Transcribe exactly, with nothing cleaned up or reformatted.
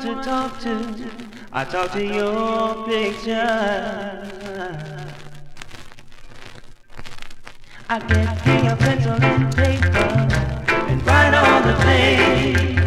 to talk to, I talk to your picture. I get me a pencil and paper and write all the things